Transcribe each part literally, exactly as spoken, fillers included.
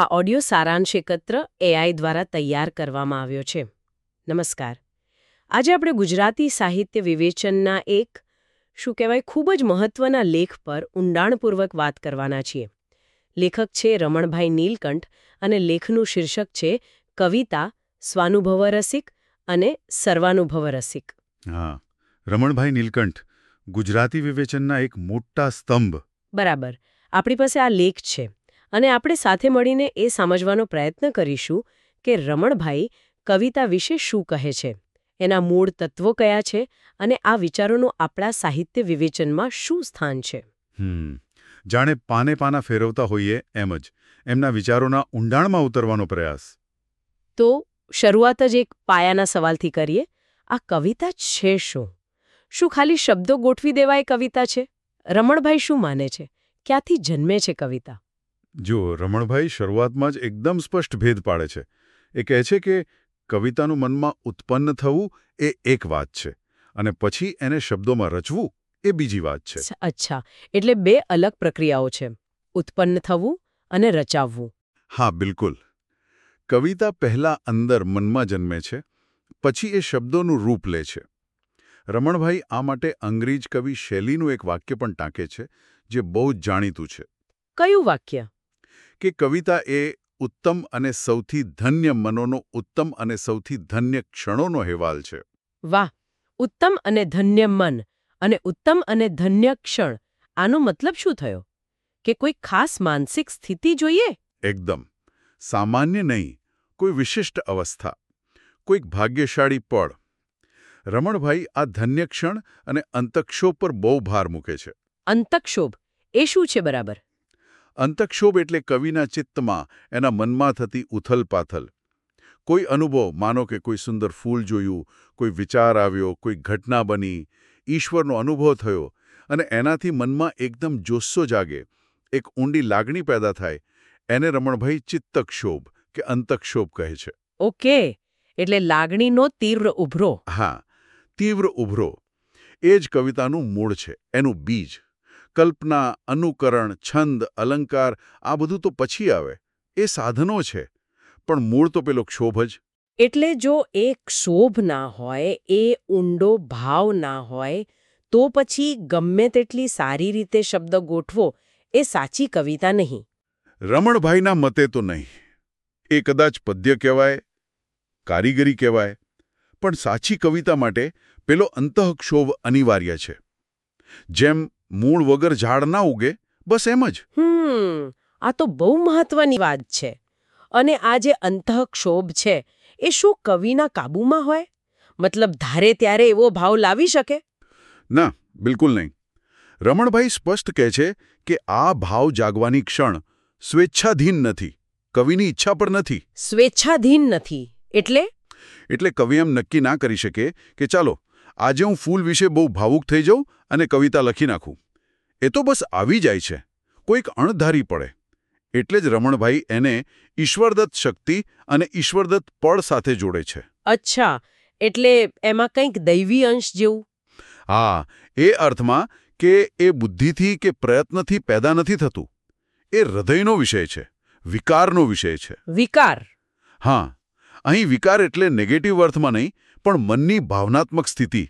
આ ઓડિયો સારાંશ એકત્ર એઆઈ દ્વારા તૈયાર કરવામાં આવ્યો છે. નમસ્કાર. આજે આપણે ગુજરાતી સાહિત્ય વિવેચનના એક શું કહેવાય ખૂબ જ મહત્વના લેખ પર ઊંડાણપૂર્વક વાત કરવાના છીએ. લેખક છે રમણભાઈ નીલકંઠ અને લેખનું શીર્ષક છે કવિતા સ્વાનુભવ રસિક અને સર્વાનુભવ રસિક. હા, રમણભાઈ નીલકંઠ ગુજરાતી વિવેચનના એક મોટા સ્તંભ. બરાબર. આપણી પાસે આ લેખ છે અને આપણે સાથે મળીને એ સમજવાનો પ્રયત્ન કરીશું કે રમણભાઈ કવિતા વિશે શું કહે છે, એના મૂળ તત્વો કયા છે અને આ વિચારોનું આપણા સાહિત્ય વિવેચનમાં શું સ્થાન છે. હમ જાણે પાને પાના ફેરવતા હોઈએ એમ જ એમના વિચારોના ઊંડાણમાં ઉતરવાનો પ્રયાસ. તો શરૂઆત જ એક પાયાના સવાલથી કરીએ. આ કવિતા છે શું? શું ખાલી શબ્દો ગોઠવી દેવાય કવિતા છે? રમણભાઈ શું માને છે? ક્યાંથી જન્મે છે કવિતા? જો રમણભાઈ શરૂઆતમાં જ એકદમ સ્પષ્ટ ભેદ પાડે છે. એ કહે છે કે કવિતાનું મનમાં ઉત્પન્ન થવું એ એક વાત છે અને પછી એને શબ્દોમાં રચવું એ બીજી વાત છે. અચ્છા, એટલે બે અલગ પ્રક્રિયાઓ છે, ઉત્પન્ન થવું અને રચાવવું. હા, બિલકુલ. કવિતા પહેલા અંદર મનમાં જન્મે છે, પછી એ શબ્દોનું રૂપ લે છે. રમણભાઈ આ માટે અંગ્રેજ કવિ શૈલીનું એક વાક્ય પણ ટાંકે છે જે બહુ જ જાણીતું છે. કયું વાક્ય? કે કવિતા એ ઉત્તમ અને સૌથી ધન્ય મનોનો ઉત્તમ અને સૌથી ધન્ય ક્ષણોનો હેવાલ છે. વાહ! ઉત્તમ અને ધન્ય મન અને ઉત્તમ અને ધન્ય ક્ષણ, આનો મતલબ શું થયો? કે કોઈ ખાસ માનસિક સ્થિતિ જોઈએ? એકદમ સામાન્ય નહીં, કોઈ વિશિષ્ટ અવસ્થા, કોઈક ભાગ્યશાળી પળ. રમણભાઈ આ ધન્ય ક્ષણ અને અંતક્ષોભ પર બહુ ભાર મૂકે છે. અંતક્ષોભ એ શું છે બરાબર? અંતક્ષોભ એટલે કવિના ચિત્તમાં, એના મનમાં થતી ઉથલપાથલ. કોઈ અનુભવ, માનો કે કોઈ સુંદર ફૂલ જોયું, કોઈ વિચાર આવ્યો, કોઈ ઘટના બની, ઈશ્વરનો અનુભવ થયો અને એનાથી મનમાં એકદમ જોસ્સો જાગે, એક ઊંડી લાગણી પેદા થાય, એને રમણભાઈ ચિત્તક્ષોભ કે અંતક્ષોભ કહે છે. ઓકે, એટલે લાગણીનો તીવ્ર ઉભરો. હા, તીવ્ર ઉભરો. એ જ કવિતાનું મૂળ છે, એનું બીજ. કલ્પના, અનુકરણ, છંદ, અલંકાર આ બધું તો પછી આવે, એ સાધનો છે, પણ મૂળ તો પેલો ક્ષોભ જ. એટલે જો એ ક્ષોભ ના હોય, એ ઊંડો ભાવ ના હોય, તો પછી ગમે તેટલી સારી રીતે શબ્દ ગોઠવો એ સાચી કવિતા નહીં. રમણભાઈના મતે તો નહીં. એ કદાચ પદ્ય કહેવાય, કારીગરી કહેવાય, પણ સાચી કવિતા માટે પેલો અંતઃક્ષોભ અનિવાર્ય છે. જેમ મૂળ વગર ઝાડ ના ઉગે, બસ એમ જ. હમ આ તો બહુ મહત્વની વાત છે. અને આ જે અંતઃક્ષોભ છે એ શું કવિના કાબૂમાં હોય? મતલબ ધારે ત્યારે એવો ભાવ લાવી શકે? ના, બિલકુલ નહીં. રમણભાઈ સ્પષ્ટ કહે છે કે આ ભાવ જાગવાની ક્ષણ સ્વેચ્છાધીન નથી, કવિની ઈચ્છા પર નથી. સ્વેચ્છાધીન નથી એટલે? એટલે કવિ એમ નક્કી ના કરી શકે કે ચાલો આજે હું ફૂલ વિશે બહુ ભાવુક થઈ જાઉં અને કવિતા લખી નાખું. એ તો બસ આવી જાય છે, કોઈક અણધારી પડે. એટલે જ રમણભાઈ એને ઈશ્વરદત્ત શક્તિ અને ઈશ્વરદત્ત પળ સાથે જોડે છે. અચ્છા, એટલે એમાં કંઈક દૈવી અંશ જેવું? હા, એ અર્થમાં કે એ બુદ્ધિથી કે પ્રયત્નથી પેદા નથી થતું. એ હૃદયનો વિષય છે, વિકારનો વિષય છે. વિકાર? હા, અહીં વિકાર એટલે નેગેટિવ અર્થમાં નહીં, પણ મનની ભાવનાત્મક સ્થિતિ,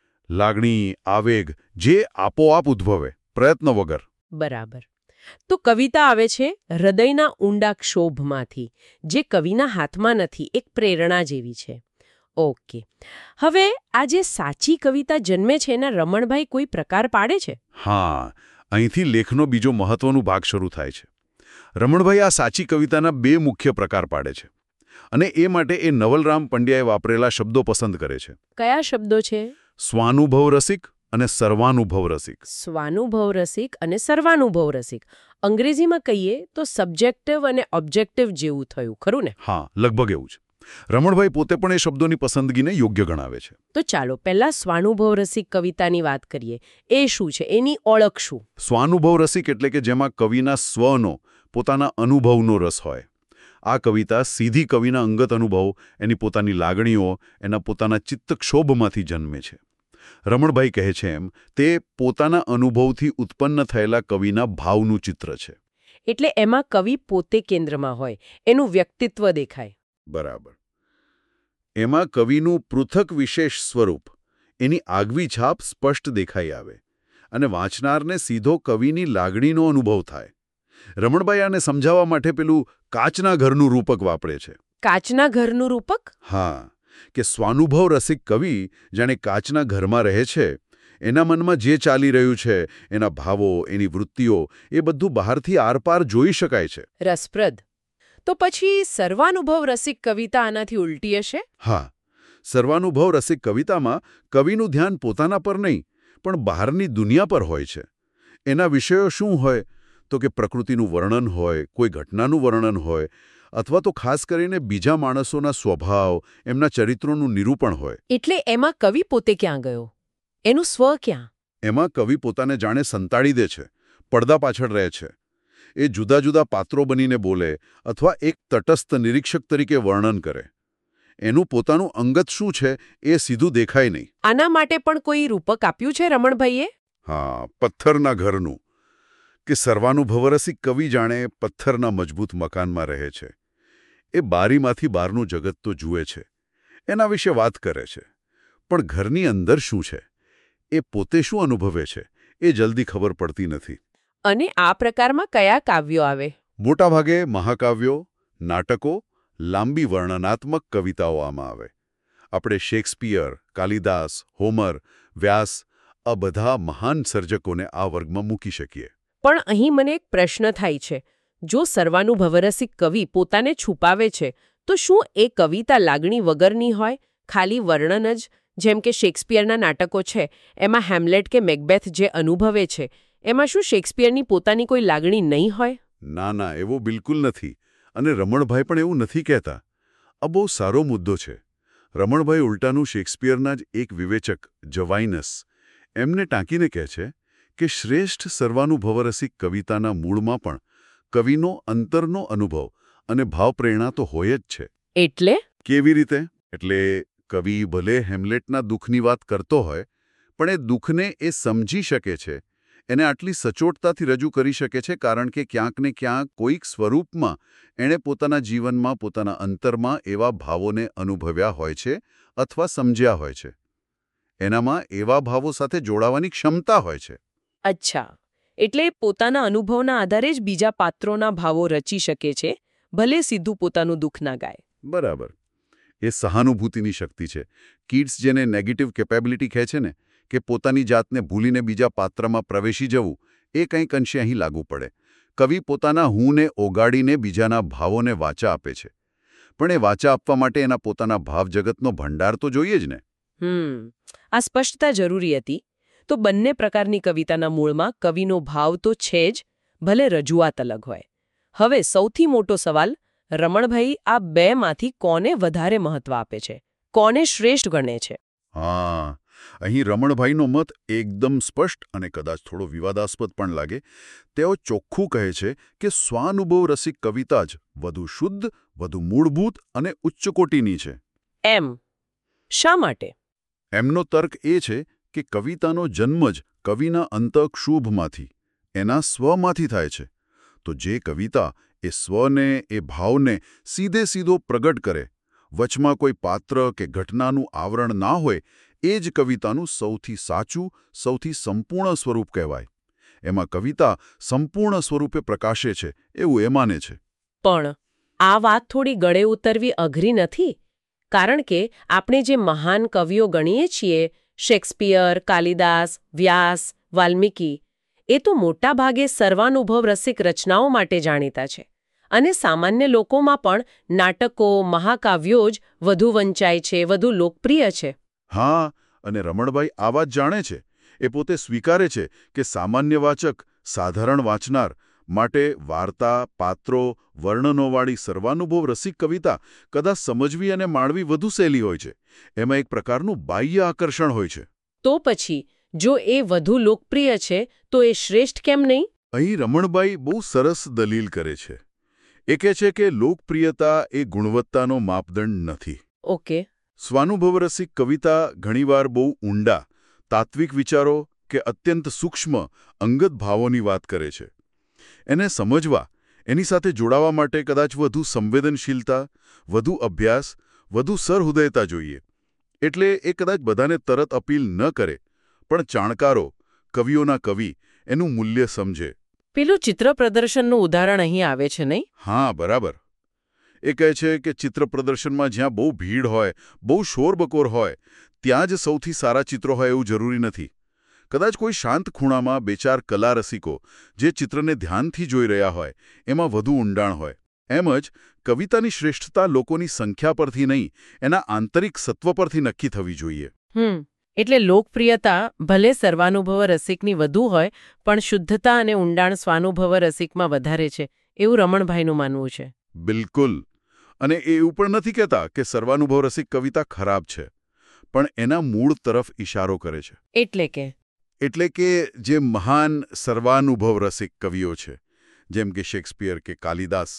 લાગણી, આવેગ જે આપોઆપ ઉદ્ભવે, પ્રયત્ન વગર. બરાબર. તો કવિતા આવે છે હૃદયના ઊંડા ક્ષોભમાંથી, જે કવિના હાથમાં નથી, એક પ્રેરણા જેવી છે. ઓકે, હવે આ જે સાચી કવિતા જન્મે છે એના રમણભાઈ કોઈ પ્રકાર પાડે છે? હા, અહીંથી લેખનો બીજો મહત્વનો ભાગ શરૂ થાય છે. રમણભાઈ આ સાચી કવિતાના બે મુખ્ય પ્રકાર પાડે છે અને એ માટે એ નવલરામ પંડ્યાએ વાપરેલા શબ્દો પસંદ કરે છે. કયા શબ્દો છે? સ્વાનુભવ રસિક અને સર્વાનુભવ રસિક. સ્વાનુભવ રસિક અને સર્વાનુભવ રસિક. અંગ્રેજીમાં કહીએ તો સબ્જેક્ટિવ અને ઓબ્જેક્ટિવ જેવું થયું, ખરું ને? હા, લગભગ એવું જ. રમણભાઈ પોતે પણ એ શબ્દોની પસંદગીને યોગ્ય ગણાવે છે. તો ચાલો પહેલા સ્વાનુભવ રસિક કવિતાની વાત કરીએ. એ શું છે? એની ઓળખ શું? સ્વાનુભવ રસિક એટલે કે જેમાં કવિના સ્વનો, પોતાના અનુભવનો રસ હોય. આ કવિતા સીધી કવિના અંગત અનુભવ, એની પોતાની લાગણીઓ, એના પોતાના ચિત્તક્ષોભમાંથી જન્મે છે. રમણભાઈ કહે છે એમ, તે પોતાના અનુભવથી ઉત્પન્ન થયેલા કવિના ભાવનું ચિત્ર છે. એટલે એમાં કવિ પોતે કેન્દ્રમાં હોય, એનું વ્યક્તિત્વ દેખાય. બરાબર. એમાં કવિનું પૃથક વિશેષ સ્વરૂપ, એની આગવી છાપ સ્પષ્ટ દેખાઈ આવે અને વાંચનારને સીધો કવિની લાગણીનો અનુભવ થાય. રમણભાઈ આને સમજાવવા માટે પેલું કાચના ઘરનું રૂપક વાપરે છે. કાચના ઘરનું રૂપક? હા, કે સ્વાનુભવ રસિક કવિ જાણે કાચના ઘરમાં રહે છે. એના મનમાં જે ચાલી રહ્યું છે, એના ભાવો, એની વૃત્તિઓ, એ બધું બહારથી આરપાર જોઈ શકાય છે. રસપ્રદ. તો પછી સર્વાનુભવ રસિક કવિતા આનાથી ઉલટી હશે? હા, સર્વાનુભવ રસિક કવિતામાં કવિનું ધ્યાન પોતાના પર નહીં, પણ બહારની દુનિયા પર હોય છે. એના વિષયો શું હોય? તો કે પ્રકૃતિનું વર્ણન હોય, કોઈ ઘટનાનું વર્ણન હોય, અથવા તો ખાસ કરીને બીજા માણસોના સ્વભાવ, એમના ચરિત્રોનું નિરૂપણ હોય. એટલે એમાં કવિ પોતે ક્યાં ગયો? એનું સ્વ ક્યાં? એમાં કવિ પોતાને જાણે સંતાડી દે છે, પડદા પાછળ રહે છે. એ જુદા જુદા પાત્રો બનીને બોલે અથવા એક તટસ્થ નિરીક્ષક તરીકે વર્ણન કરે. એનું પોતાનું અંગત શું છે એ સીધું દેખાય નહીં. આના માટે પણ કોઈ રૂપક આપ્યું છે રમણભાઈએ? હા, પથ્થરના ઘરનું. કે સર્વાનુભવરસિક કવિ જાણે પથ્થરના મજબૂત મકાનમાં રહે છે. એ બારીમાંથી બહારનું જગત તો જુએ છે, એના વિશે વાત કરે છે, પણ ઘરની અંદર શું છે, એ પોતે શું અનુભવે છે, એ જલ્દી ખબર પડતી નથી. અને આ પ્રકારમાં કયા કાવ્યો આવે? મોટાભાગે મહાકાવ્યો, નાટકો, લાંબી વર્ણનાત્મક કવિતાઓ આમાં આવે. આપણે શેક્સપિયર, કાલિદાસ, હોમર, વ્યાસ આ બધા મહાન સર્જકોને આ વર્ગમાં મૂકી શકીએ. પણ અહીં મને એક પ્રશ્ન થાય છે. જો સર્વાનુભવરસિક કવિ પોતાને છુપાવે છે, તો શું એ કવિતા લાગણી વગરની હોય, ખાલી વર્ણન જ? જેમ કે શેક્સપિયરના નાટકો છે, એમાં હેમ્લેટ કે મેકબેથ જે અનુભવે છે, એમાં શું શેક્સપિયરની પોતાની કોઈ લાગણી નહીં હોય? ના ના, એવું બિલકુલ નથી. અને રમણભાઈ પણ એવું નથી કહેતા. આ બહુ સારો મુદ્દો છે. રમણભાઈ ઉલટાનું શેક્સપિયરના જ એક વિવેચક, જવાઇનસ, એમને ટાંકીને કહે છે કે શ્રેષ્ઠ સર્વાનુભવરસિક કવિતાના મૂળમાં પણ કવિનો અંતરનો અનુભવ અને ભાવપ્રેરણા તો હોય જ છે. એટલે? કેવી રીતે? એટલે કવિ ભલે હેમ્લેટના દુઃખની વાત કરતો હોય, પણ એ દુઃખને એ સમજી શકે છે, એને આટલી સચોટતાથી રજૂ કરી શકે છે કારણ કે ક્યાંક ને ક્યાંક કોઈક સ્વરૂપમાં એણે પોતાના જીવનમાં, પોતાના અંતરમાં એવા ભાવોને અનુભવ્યા હોય છે અથવા સમજ્યા હોય છે. એનામાં એવા ભાવો સાથે જોડાવાની ક્ષમતા હોય છે. અચ્છા, એટલે પોતાના અનુભવના આધારે જ બીજા પાત્રોના ભાવો રચી શકે છે, ભલે સીધું પોતાનું દુઃખ ના ગાય. બરાબર. એ સહાનુભૂતિની શક્તિ છે. કિડ્સ જેને નેગેટિવ કેપેબિલિટી કહે છે ને, કે પોતાની જાતને ભૂલીને બીજા પાત્રમાં પ્રવેશી જવું, એ કંઈક અંશે અહીં લાગુ પડે. કવિ પોતાના હુંને ઓગાળીને બીજાના ભાવોને વાચા આપે છે. પણ એ વાચા આપવા માટે એના પોતાના ભાવજગતનો ભંડાર તો જોઈએ જ ને. હમ આ સ્પષ્ટતા જરૂરી હતી. તો બંને પ્રકારની કવિતાના મૂળમાં કવિનો ભાવ તો છે જ, ભલે રજૂઆત અલગ હોય. હવે સૌથી મોટો સવાલ, રમણભાઈ આ બેમાંથી કોને વધારે મહત્વ આપે છે? કોને શ્રેષ્ઠ ગણે છે? હા, અહીં રમણભાઈનો મત એકદમ સ્પષ્ટ અને કદાચ થોડો વિવાદાસ્પદ પણ લાગે. તેઓ ચોખ્ખું કહે છે કે સ્વાનુભવ રસિક કવિતા જ વધુ શુદ્ધ, વધુ મૂળભૂત અને ઉચ્ચ કોટીની છે. એમ શા માટે? એમનો તર્ક એ છે કે કવિતાનો જન્મ જ કવિના અંતઃક્ષોભમાંથી, એના સ્વમાંથી થાય છે. તો જે કવિતા એ સ્વને, એ ભાવને સીધે સીધો પ્રગટ કરે, વચમાં કોઈ પાત્ર કે ઘટનાનું આવરણ ના હોય, એ જ કવિતાનું સૌથી સાચું, સૌથી સંપૂર્ણ સ્વરૂપ કહેવાય. એમાં કવિતા સંપૂર્ણ સ્વરૂપે પ્રકાશે છે એવું એ માને છે. પણ આ વાત થોડી ગળે ઉતરવી અઘરી નથી? કારણ કે આપણે જે મહાન કવિઓ ગણીએ છીએ, શેક્સપિયર, કાલિદાસ, વ્યાસ, વાલ્મીકી, એ તો મોટા ભાગે સર્વાનુભવ રસિક રચનાઓ માટે જાણીતા છે. અને સામાન્ય લોકોમાં પણ નાટકો, મહાકાવ્યો જ વધુ વંચાય છે, વધુ લોકપ્રિય છે. હા, અને રમણભાઈ આ વાત જાણે છે. એ પોતે સ્વીકારે છે કે સામાન્ય વાચક, સાધારણ વાંચનાર માટે વાર્તા, પાત્રો, વર્ણનોવાળી સર્વાનુભવ રસિક કવિતા કદાચ સમજવી અને માણવી વધુ સહેલી હોય છે. એમાં એક પ્રકારનું બાહ્ય આકર્ષણ હોય છે. તો પછી જો એ વધુ લોકપ્રિય છે, તો એ શ્રેષ્ઠ કેમ નહીં? અહીં રમણભાઈ બહુ સરસ દલીલ કરે છે. એ કહે છે કે લોકપ્રિયતા એ ગુણવત્તાનો માપદંડ નથી. ઓકે. સ્વાનુભવરસિક કવિતા ઘણીવાર બહુ ઊંડા, તાત્વિક વિચારો કે અત્યંત સૂક્ષ્મ, અંગત ભાવોની વાત કરે છે. એને સમજવા, એની સાથે જોડાવા માટે કદાચ વધુ સંવેદનશીલતા, વધુ અભ્યાસ, વધુ સરહૃદયતા જોઈએ. એટલે એ કદાચ બધાને તરત અપીલ ન કરે, પણ જાણકારો, કવિઓના કવિ, એનું મૂલ્ય સમજે. પેલું ચિત્ર પ્રદર્શનનું ઉદાહરણ અહીં આવે છે નહીં? હા, બરાબર. એ કહે છે કે ચિત્ર પ્રદર્શનમાં જ્યાં બહુ ભીડ હોય, બહુ શોરબકોર હોય, ત્યાં જ સૌથી સારા ચિત્રો હોય એવું જરૂરી નથી. કદાચ કોઈ શાંત ખૂણામાં બે ચાર કલા રસિકો જે ચિત્રને ધ્યાનથી જોઈ રહ્યા હોય, એમાં વધુ ઊંડાણ હોય. એમ જ કવિતાની શ્રેષ્ઠતા લોકોની સંખ્યા પરથી નહીં, એના આંતરિક સત્વ પરથી નક્કી થવી જોઈએ. હમ એટલે લોકપ્રિયતા ભલે સર્વાનુભવ રસિકની વધુ હોય, પણ શુદ્ધતા અને ઊંડાણ સ્વાનુભવ રસિકમાં વધારે છે, એવું રમણભાઈનું માનવું છે. બિલકુલ. અને એ એવું પણ નથી કહેતા કે સર્વાનુભવ રસિક કવિતા ખરાબ છે, પણ એના મૂળ તરફ ઇશારો કરે છે. એટલે કે એટલે કે જે મહાન સર્વાનુભવ રસિક કવિઓ છે, જેમ કે શેક્સપિયર કે કાલિદાસ,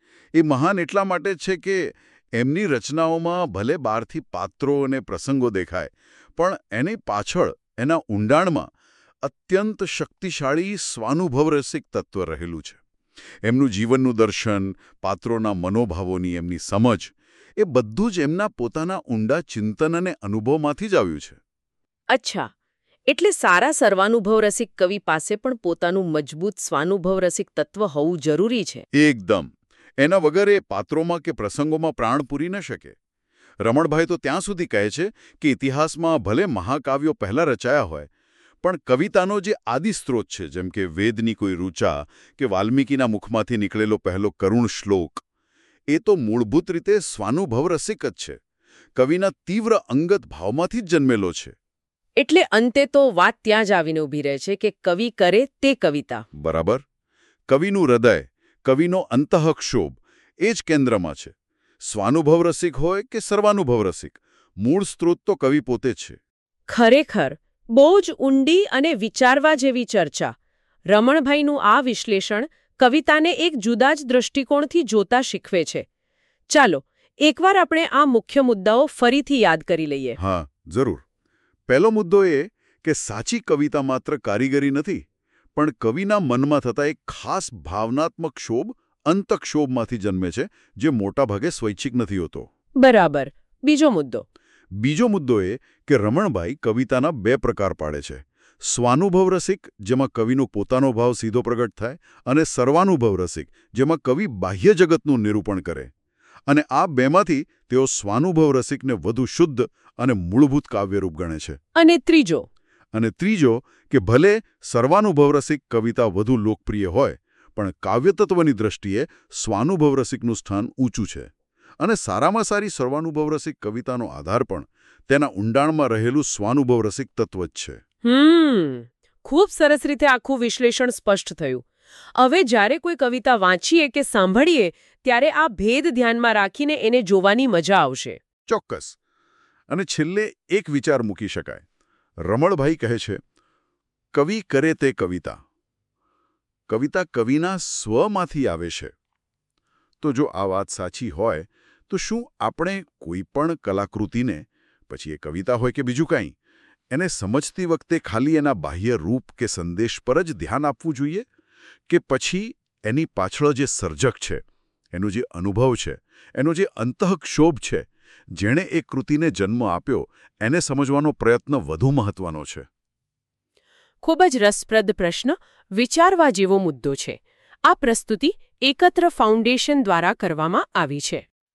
એ મહાન એટલા માટે છે કે એમની રચનાઓમાં ભલે બહારથી પાત્રો અને પ્રસંગો દેખાય, પણ એની પાછળ, એના ઊંડાણમાં અત્યંત શક્તિશાળી સ્વાનુભવ રસિક તત્વ રહેલું છે. એમનું જીવનનું દર્શન, પાત્રોના મનોભાવોની એમની સમજ, એ બધું જ એમના પોતાના ઊંડા ચિંતન અને અનુભવમાંથી જ આવ્યું છે. અચ્છા, એટલે સારા સર્વાનુભવ રસિક કવિ પાસે પણ પોતાનું મજબૂત સ્વાનુભવ રસિક તત્વ હોવું જરૂરી છે. એકદમ. એના વગર એ પાત્રોમાં કે પ્રસંગોમાં પ્રાણ પૂરી ન શકે. રમણભાઈ તો ત્યાં સુધી કહે છે કે ઇતિહાસમાં ભલે મહાકાવ્યો પહેલાં રચાયા હોય, પણ કવિતાનો જે આદિ સ્ત્રોત છે, જેમ કે વેદની કોઈ ઋચા કે વાલ્મીકીના મુખમાંથી નીકળેલો પહેલો કરુણ શ્લોક, એ તો મૂળભૂત રીતે સ્વાનુભવ રસિક જ છે. કવિના તીવ્ર અંગત ભાવમાંથી જ જન્મેલો છે. એટલે અંતે તો વાત ત્યાં જ આવીને ઊભી રહે છે કે કવિ કરે તે કવિતા. બરાબર. કવિનું હૃદય, કવિનો અંતઃક્ષોભ, એ જ કેન્દ્રમાં છે. સ્વાનુભવ રસિક હોય કે સર્વાનુભવ રસિક, મૂળ સ્ત્રોત તો કવિ પોતે જ છે. ખરેખર બહુ જ ઊંડી અને વિચારવા જેવી ચર્ચા. રમણભાઈનું આ વિશ્લેષણ કવિતાને એક જુદા જ દૃષ્ટિકોણથી જોતા શીખવે છે. ચાલો એકવાર આપણે આ મુખ્ય મુદ્દાઓ ફરીથી યાદ કરી લઈએ. હા, જરૂર. પહેલો મુદ્દો એ કે સાચી કવિતા માત્ર કારીગરી નથી, પણ કવિના મનમાં થતા એક ખાસ ભાવનાત્મક ક્ષોભ, અંતઃક્ષોભમાંથી જન્મે છે, જે મોટાભાગે સ્વૈચ્છિક નથી હોતો. બરાબર. બીજો મુદ્દો બીજો મુદ્દો એ કે રમણભાઈ કવિતાના બે પ્રકાર પાડે છે. સ્વાનુભવ રસિક, જેમાં કવિનો પોતાનો ભાવ સીધો પ્રગટ થાય, અને સર્વાનુભવ રસિક, જેમાં કવિ બાહ્ય જગતનું નિરૂપણ કરે. અને આ બેમાંથી તેઓ સ્વાનુભવ રસિકને વધુ શુદ્ધ અને મૂળભૂત કાવ્યરૂપ ગણે છે. અને ત્રીજો અને ત્રીજો કે ભલે સર્વાનુભવ રસિક કવિતા વધુ લોકપ્રિય હોય, પણ કાવ્યતત્વની દ્રષ્ટિએ સ્વાનુભવ રસિકનું સ્થાન ઊંચું છે. અને સારામાં સારી સર્વાનુભવ રસિક કવિતાનો આધાર પણ તેના ઊંડાણમાં રહેલું સ્વાનુભવ રસિક તત્વ જ છે. હમ ખૂબ સરસ રીતે આખું વિશ્લેષણ સ્પષ્ટ થયું. હવે જ્યારે કોઈ કવિતા વાંચીએ કે સાંભળીએ ત્યારે આ ભેદ ધ્યાનમાં રાખીને એને જોવાની મજા આવશે. ચોક્કસ. અને છેલ્લે એક વિચાર મૂકી શકાય. રમણભાઈ કહે છે, કવિ કરે તે કવિતા. કવિતા કવિના સ્વમાંથી આવે છે. તો જો આ વાત સાચી હોય, તો શું આપણે કોઈ પણ કલાકૃતિને, પછી એ કવિતા હોય કે બીજું કંઈ, એને સમજતી વખતે ખાલી એના બાહ્ય રૂપ કે સંદેશ પર જ ધ્યાન આપવું જોઈએ, કે પછી એની પાછળ જે સર્જક છે, એનો જે અનુભવ છે, એનો જે અંતઃક્ષોભ છે, જેણે એ કૃતિને જન્મ આપ્યો, એને સમજવાનો પ્રયત્ન વધુ મહત્વનો છે? ખૂબ જ રસપ્રદ પ્રશ્ન, વિચારવા જેવો મુદ્દો છે. આ પ્રસ્તુતિ એકત્ર ફાઉન્ડેશન દ્વારા કરવામાં આવી છે.